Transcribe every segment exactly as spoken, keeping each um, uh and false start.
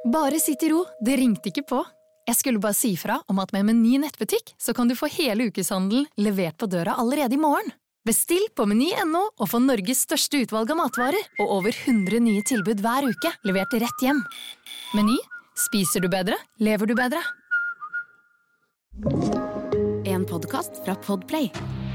Bare sitt i ro, det ringte ikke på. Jeg skulle bare si fra om at med Meny nettbutikk så kan du få hele ukeshandelen levert på døra allerede i morgen. Bestill på meny punktum no og få Norges største utvalg av matvarer og over hundre nye tilbud hver uke, levert rett hjem. Meny, spiser du bedre, lever du bedre. En podcast fra Podplay.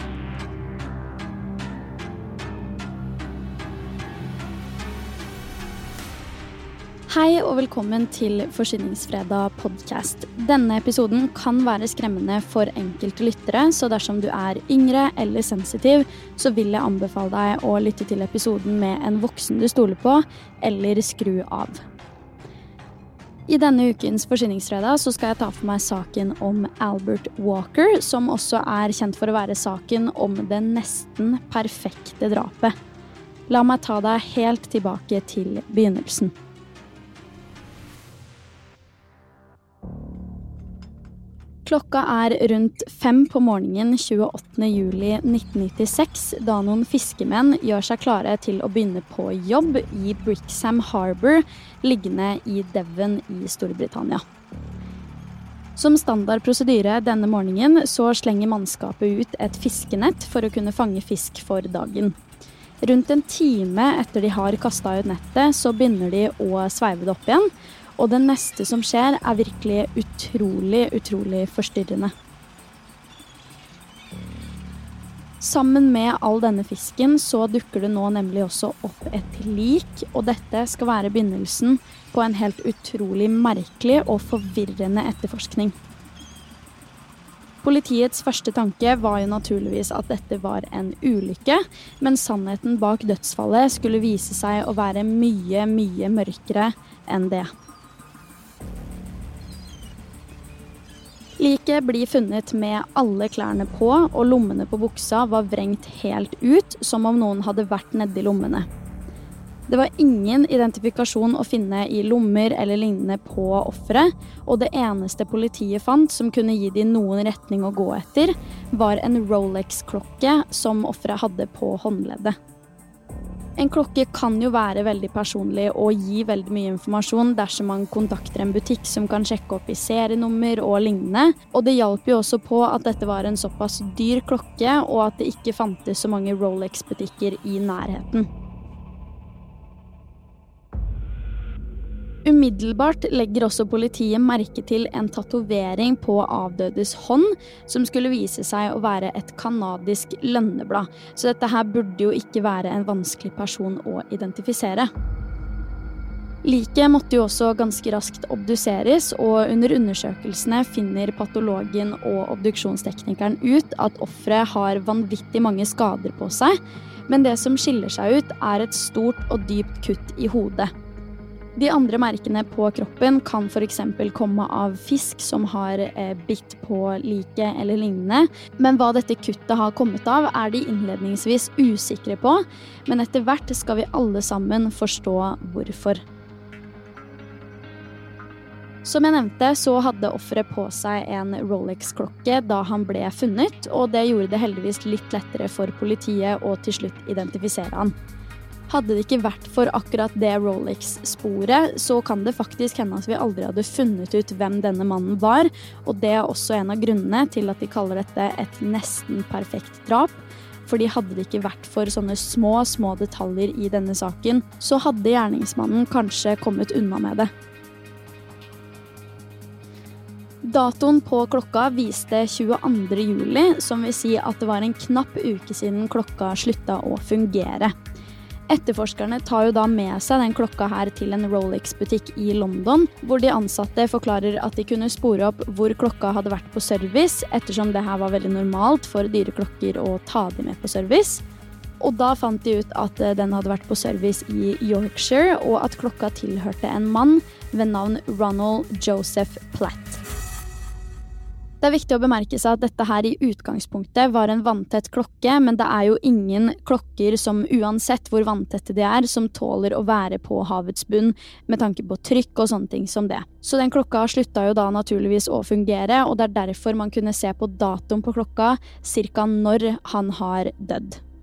Hei og velkommen til Forsyningsfredag podcast. Denne episoden kan være skremmende for enkelte lyttere, så dersom du er yngre eller sensitiv, så vil jeg anbefale deg å lytte til episoden med en voksen du stoler på, eller skru av. I denne ukens Forsyningsfredag så skal jeg ta for meg saken om Albert Walker, som også er kjent for å være saken om det nesten perfekte drapet. La meg ta deg helt tilbake til begynnelsen. Klokka er rundt fem på morgenen tjueåttende juli nitten nittiseks, da noen fiskemenn gjør seg klare til å begynne på jobb i Brixham Harbour, liggende i Devon i Storbritannia. Som standardprosedyre denne morgenen så slenger mannskapet ut et fiskenett for å kunne fange fisk for dagen. Rundt en time etter de har kastet ut nettet, så begynner de å sveive det opp igjen, og det neste som skjer er virkelig utrolig, utrolig forstyrrende. Sammen med all denne fisken så dukker det nå nemlig også opp et lik, og dette skal være begynnelsen på en helt utrolig merkelig og forvirrende etterforskning. Politiets første tanke var jo naturligvis at dette var en ulykke, men sannheten bak dødsfallet skulle vise seg å være mye, mye mørkere enn det. Liket blir funnet med alle klærne på, og lommene på buksa var vrengt helt ut, som om noen hadde vært nede i lommene. Det var ingen identifikasjon å finne i lommer eller lignende på offeret, og det eneste politiet fant som kunne gi de noen retning å gå etter, var en Rolex-klokke som offeret hadde på håndleddet. En klokke kan jo være veldig personlig og gi veldig mye informasjon dersom man kontakter en butikk som kan sjekke opp i serienummer og lignende, og det hjalp jo også på at dette var en såpass dyr klokke og at det ikke fantes så mange Rolex-butikker i nærheten. Umiddelbart legger også politiet merke til en tatovering på avdødes hånd, som skulle vise seg å være et kanadisk lønneblad, så dette her burde jo ikke være en vanskelig person å identifisere. Liket måtte jo også ganske raskt obduseres, og under undersøkelsene finner patologen og obduksjonsteknikeren ut at offeret har vanvittig mange skader på seg, men det som skiller seg ut er et stort og dypt kutt i hodet. De andre merkene på kroppen kan for eksempel komme av fisk som har eh, bitt på liket eller lignende, men hva dette kuttet har kommet av er de innledningsvis usikre på, men etter hvert skal vi alle sammen forstå hvorfor. Som jeg nevnte så hadde offeret på seg en Rolex-klokke da han ble funnet, og det gjorde det heldigvis litt lettere for politiet å til slutt identifisere han. Hadde det ikke vært for akkurat det Rolex-sporet, så kan det faktisk hende at vi aldri hadde funnet ut hvem denne mannen var, og det er også en av grunnene til at de kaller dette et nesten perfekt drap, fordi hadde det ikke vært for sånne små, små detaljer i denne saken, så hadde gjerningsmannen kanskje kommet unna med det. Datoen på klokka viste tjueandre juli, som vil si at det var en knapp uke siden klokka slutta å fungere. Etterforskerne tar jo da med seg den klokka her til en Rolex-butikk i London, hvor de ansatte forklarer at de kunne spore opp hvor klokka hadde vært på service, ettersom det her var veldig normalt for dyre klokker å ta de med på service. Og da fant de ut at den hadde vært på service i Yorkshire, og at klokka tilhørte en mann ved navn Ronald Joseph Platt. Det er viktig å bemerke seg at dette her i utgangspunktet var en vanntett klokke, men det er jo ingen klokker som uansett hvor vanntette de er, som tåler å være på havets bunn med tanke på trykk og sånne ting som det. Så den klokka slutta jo da naturligvis å fungere, og det er derfor man kunne se på datoen på klokka cirka når han har dødd.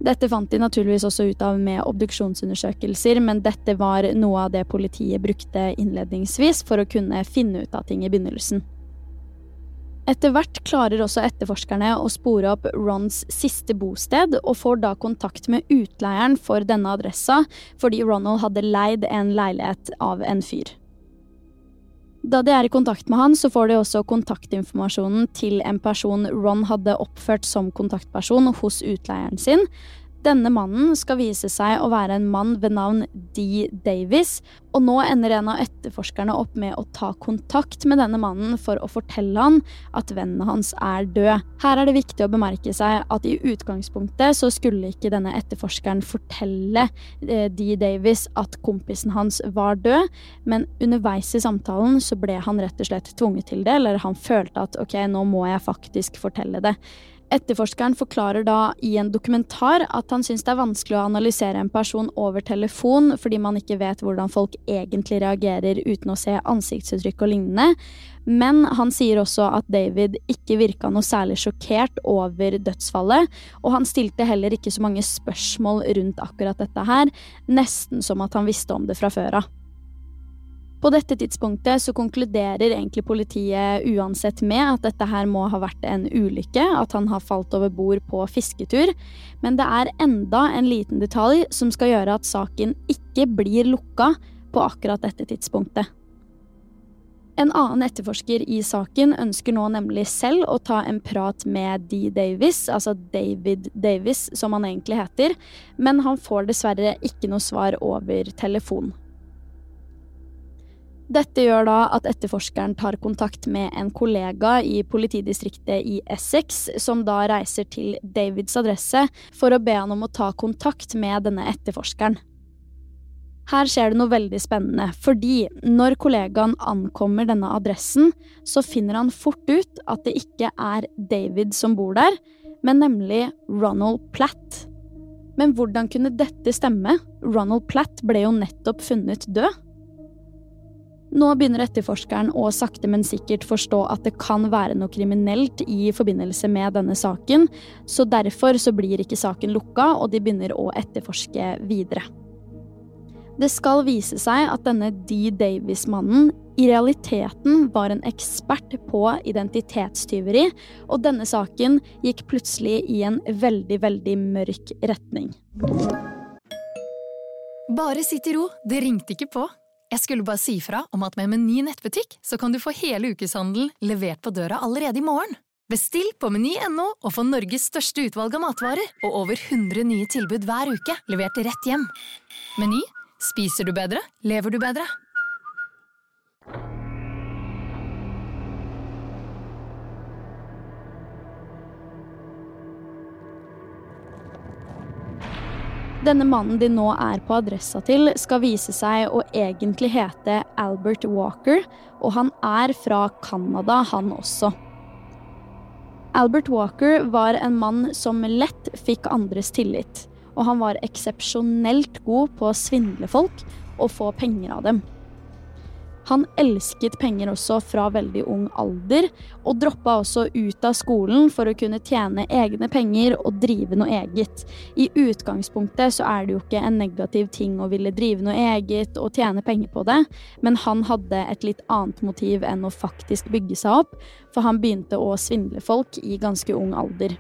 Dette fant de naturligvis også ut av med obduksjonsundersøkelser, men dette var noe av det politiet brukte innledningsvis for å kunne finne ut av ting i begynnelsen. Etter hvert klarer også etterforskerne å spore opp Rons siste bosted og får da kontakt med utleieren for denne adressa, fordi Ronald hadde leid en leilighet av en fyr. Da de er i kontakt med han, så får de også kontaktinformasjonen til en person Ron hadde oppført som kontaktperson hos utleieren sin. Denne mannen skal vise seg å være en mann ved navn Dee Davis, og nå ender en av etterforskerne opp med å ta kontakt med denne mannen for å fortelle han at vennen hans er død. Her er det viktig å bemerke seg at i utgangspunktet så skulle ikke denne etterforskeren fortelle eh, Dee Davis at kompisen hans var død, men underveis i samtalen så ble han rett og slett tvunget til det, eller han følte at ok, nå må jeg faktisk fortelle det. Etterforskeren forklarer da i en dokumentar at han synes det er vanskelig å analysere en person over telefon fordi man ikke vet hvordan folk egentlig reagerer uten å se ansiktsuttrykk og lignende. Men han sier også at David ikke virket noe særlig sjokkert over dødsfallet, og han stilte heller ikke så mange spørsmål rundt akkurat dette her, nesten som at han visste om det fra før av. På dette tidspunktet så konkluderer egentlig politiet uansett med at dette her må ha vært en ulykke, at han har falt over bord på fisketur, men det er enda en liten detalj som skal gjøre at saken ikke blir lukka på akkurat dette tidspunktet. En annen etterforsker i saken ønsker nå nemlig selv å ta en prat med Dee Davis, altså David Davis som han egentlig heter, men han får dessverre ikke noe svar over telefon. Dette gjør da at etterforskeren tar kontakt med en kollega i politidistriktet i Essex, som da reiser til Davids adresse for å be han om å ta kontakt med denne etterforskeren. Her skjer det noe veldig spennende, fordi når kollegaen ankommer denne adressen, så finner han fort ut at det ikke er David som bor der, men nemlig Ronald Platt. Men hvordan kunne dette stemme? Ronald Platt ble jo nettopp funnet død. Nå begynner etterforskeren å sakte, men sikkert forstå at det kan være noe kriminelt i forbindelse med denne saken, så derfor så blir ikke saken lukka, og de begynner å etterforske videre. Det skal vise seg at denne Dee Davis-mannen i realiteten var en ekspert på identitetstyveri, og denne saken gikk plutselig i en veldig, veldig mørk retning. Bare sitt i ro, det ringte ikke på. Jeg skulle bare si fra om at med Meny nettbutikk så kan du få hele ukeshandel levert på døra allerede i morgen. Bestill på meny punktum no og få Norges største utvalg av matvarer og over hundre nye tilbud hver uke, levert rett hjem. Meny, spiser du bedre, lever du bedre. Denne mannen de nå er på adressa til skal vise seg å egentlig hete Albert Walker, og han er fra Canada, han også. Albert Walker var en mann som lett fikk andres tillit, og han var eksepsjonelt god på å svindle folk og få penger av dem. Han elsket penger også fra veldig ung alder, og droppet også ut av skolen for å kunne tjene egne penger og drive noe eget. I utgangspunktet så er det jo ikke en negativ ting å ville drive noe eget og tjene penger på det, men han hadde et litt annet motiv enn å faktisk bygge seg opp, for han begynte å svindle folk i ganske ung alder.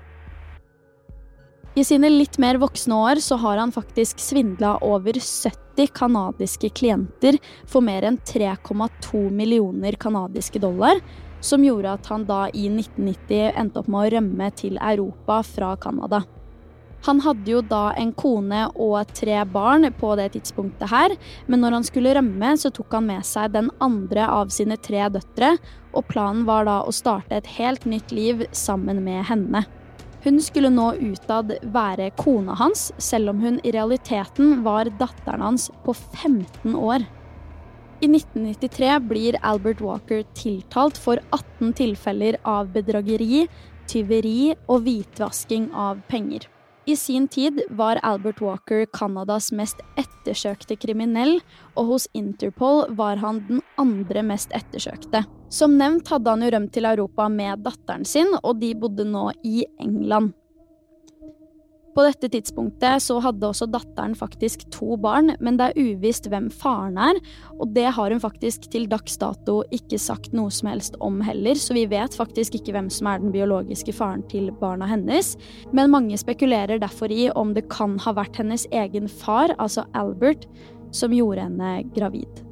I sine litt mer voksne år så har han faktisk svindlet over sytti kanadiske klienter for mer enn tre komma to millioner kanadiske dollar, som gjorde at han da i nitten nitti endte opp med å rømme til Europa fra Canada. Han hadde jo da en kone og tre barn på det tidspunktet her, men når han skulle rømme så tok han med seg den andre av sine tre døtre, og planen var da å starte et helt nytt liv sammen med henne. Hun skulle nå utad være kona hans, selv om hun i realiteten var datteren hans på femten år. I nitten nittitre blir Albert Walker tiltalt for atten tilfeller av bedrageri, tyveri og hvitvasking av penger. I sin tid var Albert Walker Kanadas mest ettersøkte kriminell, og hos Interpol var han den andre mest ettersøkte. Som nevnt hadde han jo rømt til Europa med datteren sin, og de bodde nå i England. På dette tidspunktet så hadde også datteren faktisk to barn, men det er uvisst hvem faren er, og det har hun faktisk til dags dato ikke sagt noe som helst om heller, så vi vet faktisk ikke hvem som er den biologiske faren til barna hennes. Men mange spekulerer derfor i om det kan ha vært hennes egen far, altså Albert, som gjorde henne gravid.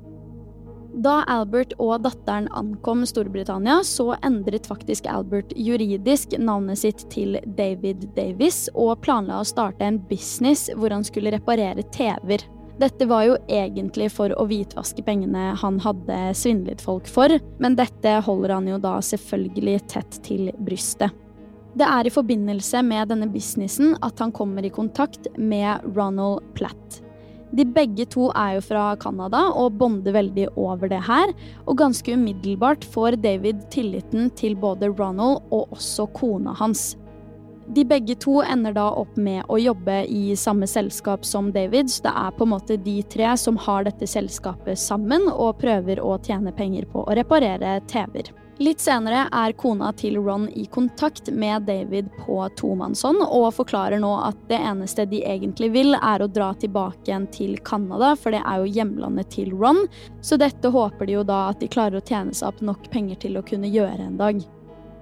Da Albert og datteren ankom Storbritannia, så endret faktisk Albert juridisk navnet sitt til David Davis og planla å starte en business hvor han skulle reparere T V-er. Dette var jo egentlig for å hvitvaske pengene han hadde svindlet folk for, men dette holder han jo da selvfølgelig tett til brystet. Det er i forbindelse med denne businessen at han kommer i kontakt med Ronald Platt. De begge to er jo fra Canada og bonder veldig over det her, og ganske umiddelbart får David tilliten til både Ronald og også kona hans. De begge to ender da opp med å jobbe i samme selskap som David, så det er på en måte de tre som har dette selskapet sammen og prøver å tjene penger på å reparere T V-er. Litt senere er kona til Ron i kontakt med David på tomannshånd og forklarer nå at det eneste de egentlig vil er å dra tilbake igjen til Canada, for det er jo hjemlandet til Ron, så dette håper de jo da at de klarer å tjene seg opp nok penger til å kunne gjøre en dag.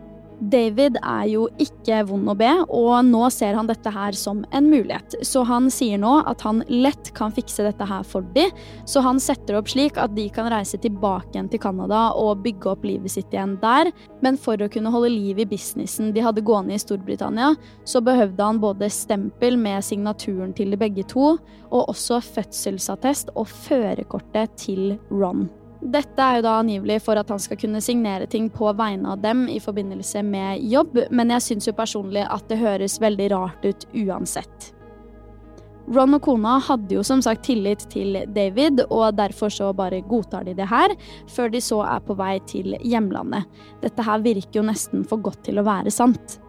David er jo ikke vond å be, og nå ser han dette her som en mulighet. Så han sier nå at han lett kan fikse dette her for de, så han setter opp slik at de kan reise tilbake igjen til Canada og bygge opp livet sitt igjen der. Men for å kunne holde liv i businessen de hadde gående i Storbritannia, så behøvde han både stempel med signaturen til de begge to, og også fødselsattest og førerkortet til Ron. Dette er jo da angivelig for at han skal kunne signere ting på vegne av dem i forbindelse med jobb, men jeg synes jo personlig at det høres veldig rart ut uansett. Ron og kona hadde jo som sagt tillit til David, og derfor så bare godtar de det her, før de så er på vei til hjemlandet. Dette her virker jo nesten for godt til å være sant.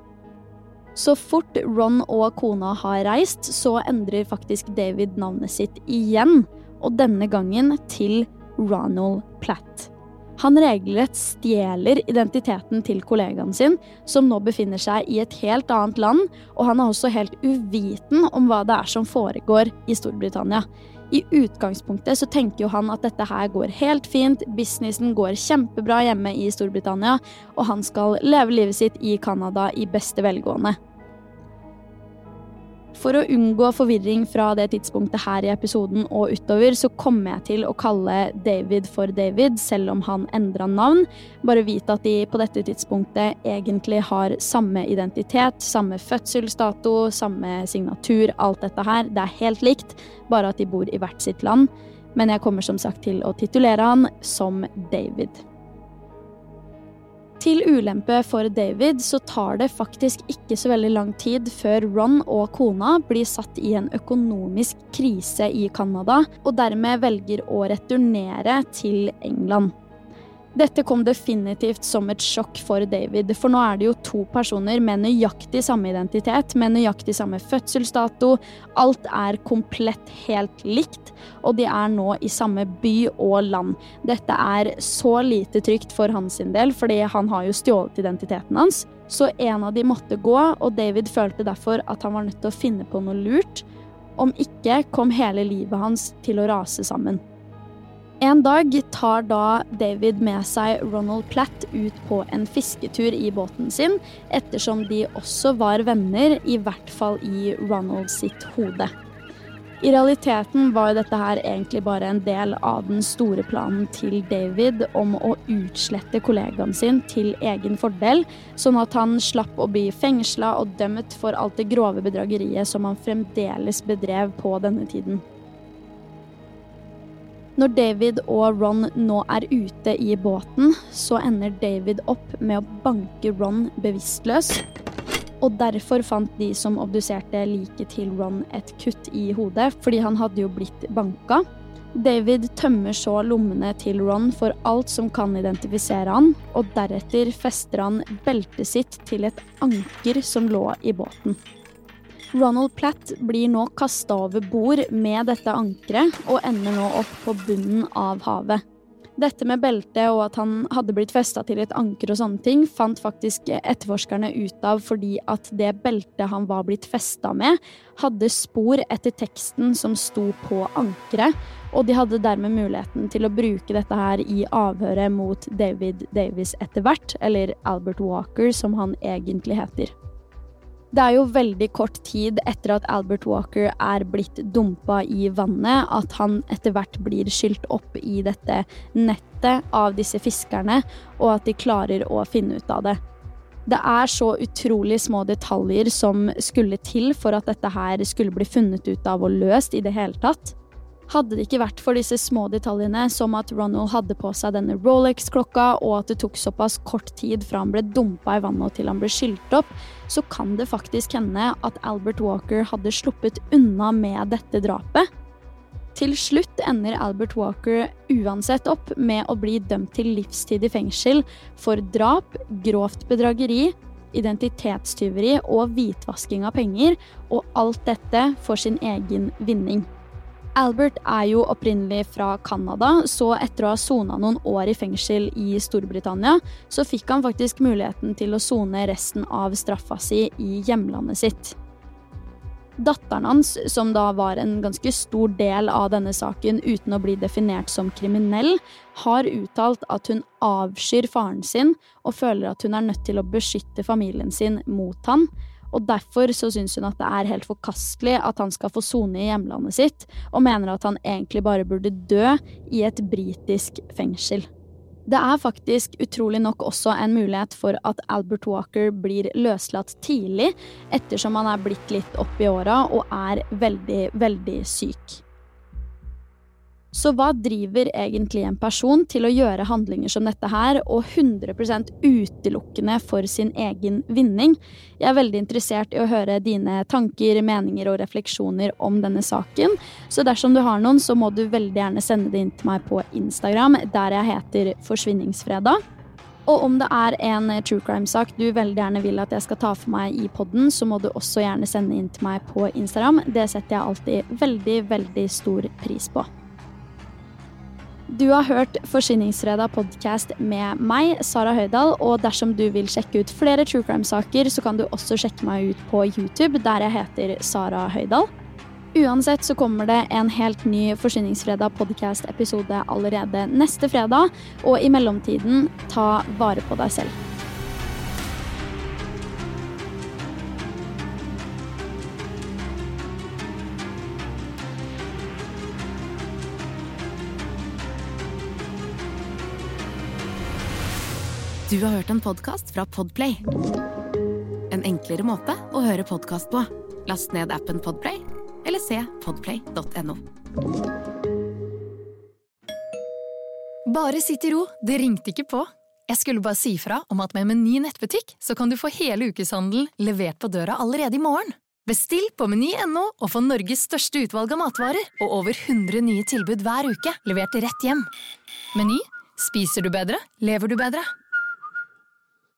Så fort Ron og kona har reist, så endrer faktisk David navnet sitt igjen, og denne gangen til Ronald Platt. Han regelrett stjeler identiteten til kollegaen sin, som nå befinner seg i et helt annet land, og han er også helt uviten om hva det er som foregår i Storbritannia. I utgangspunktet så tenker jo han at dette her går helt fint, businessen går kjempebra hjemme i Storbritannia, og han skal leve livet sitt i Canada i beste velgående. For å unngå forvirring fra det tidspunktet her i episoden og utover, så kommer jeg til å kalle David for David, selv om han endret navn. Bare vite at de på dette tidspunktet egentlig har samme identitet, samme fødselsdato, samme signatur, alt dette her. Det er helt likt, bare at de bor i hvert sitt land. Men jeg kommer som sagt til å titulere han som David. Til ulempe for David så tar det faktisk ikke så veldig lang tid før Ron og kona blir satt i en økonomisk krise i Canada, og dermed velger å returnere til England. Dette kom definitivt som et sjokk for David, for nå er det jo to personer med nøyaktig samme identitet, med nøyaktig samme fødselsdato, alt er komplett helt likt, og de er nå i samme by og land. Dette er så lite trygt for hans sin del, fordi han har jo stjålet identiteten hans, så en av de måtte gå, og David følte derfor at han var nødt til å finne på noe lurt, om ikke kom hele livet hans til å rase sammen. En dag tar da David med seg Ronald Platt ut på en fisketur i båten sin, ettersom de også var venner, i hvert fall i Ronald sitt hode. I realiteten var dette her egentlig bare en del av den store planen til David om å utslette kollegaen sin til egen fordel, sånn at han slapp å bli fengslet og dømt for alt det grove bedrageriet som han fremdeles bedrev på denne tiden. Når David og Ron nå er ute i båten, så ender David opp med å banke Ron bevisstløs, og derfor fant de som obduserte liket til Ron et kutt i hodet, fordi han hadde jo blitt banka. David tømmer så lommene til Ron for alt som kan identifisere han, og deretter fester han beltet sitt til et anker som lå i båten. Ronald Platt blir nå kastet over bord med dette ankeret og ender nå opp på bunnen av havet. Dette med belte og at han hadde blitt festet til et anker og sånne ting, fant faktisk etterforskerne ut av fordi at det beltet han var blitt festet med, hadde spor etter teksten som sto på ankeret, og de hadde dermed muligheten til å bruke dette her i avhøret mot David Davis etter hvert, eller Albert Walker som han egentlig heter. Det er jo veldig kort tid etter at Albert Walker er blitt dumpet i vannet, at han etter hvert blir skylt opp i dette nettet av disse fiskerne, og at de klarer å finne ut av det. Det er så utrolig små detaljer som skulle til for at dette her skulle bli funnet ut av og løst i det hele tatt. Hadde det ikke vært for disse små detaljene, som at Ronald hadde på seg denne Rolex-klokka, og at det tok såpass kort tid fra han ble dumpet i vannet til han ble skylt opp, så kan det faktisk hende at Albert Walker hadde sluppet unna med dette drapet. Til slutt ender Albert Walker uansett opp med å bli dømt til livstid i fengsel for drap, grovt bedrageri, identitetstyveri og hvitvasking av penger, og alt dette for sin egen vinning. Albert er jo opprinnelig fra Kanada, så etter å ha sonet noen år i fengsel i Storbritannia, så fikk han faktisk muligheten til å sone resten av straffa si i hjemlandet sitt. Datteren hans, som da var en ganske stor del av denne saken uten å bli definert som kriminell, har uttalt at hun avskyr faren sin og føler at hun er nødt til å beskytte familien sin mot han. Og derfor så synes hun at det er helt forkastelig at han skal få sone i hjemlandet sitt, og mener at han egentlig bare burde dø i et britisk fengsel. Det er faktisk utrolig nok også en mulighet for at Albert Walker blir løslatt tidlig, ettersom han er blitt litt opp i åra og er veldig, veldig syk. Så hva driver egentlig en person til å gjøre handlinger som dette her, og hundre prosent utelukkende for sin egen vinning? Jeg er veldig interessert i å høre dine tanker, meninger og refleksjoner om denne saken, så dersom du har noen, så må du veldig gjerne sende det inn til meg på Instagram, der jeg heter Forsvinningsfredag. Og om det er en true crime-sak du veldig gjerne vil at jeg skal ta for meg i podden, så må du også gjerne sende inn til meg på Instagram. Det setter jeg alltid veldig, veldig stor pris på. Du har hørt Forsvinningsfredag podcast med meg, Sara Høydahl, og dersom du vil sjekke ut flere true crime-saker, så kan du også sjekke meg ut på YouTube, der jeg heter Sara Høydahl. Uansett så kommer det en helt ny Forsvinningsfredag podcast-episode allerede neste fredag, og i mellomtiden, ta vare på deg selv. Du har hørt en podcast fra Podplay. En enklere måte å høre podcast på. Last ned appen Podplay, eller se podplay punktum no. Bare sitt i ro, det ringte ikke på. Jeg skulle bare si fra om at med Meny nettbutikk, så kan du få hele ukeshandel levert på døra allerede i morgen. Bestill på meny punktum no og få Norges største utvalg av matvarer, og over hundre nye tilbud hver uke, levert rett hjem. Meny, spiser du bedre, lever du bedre.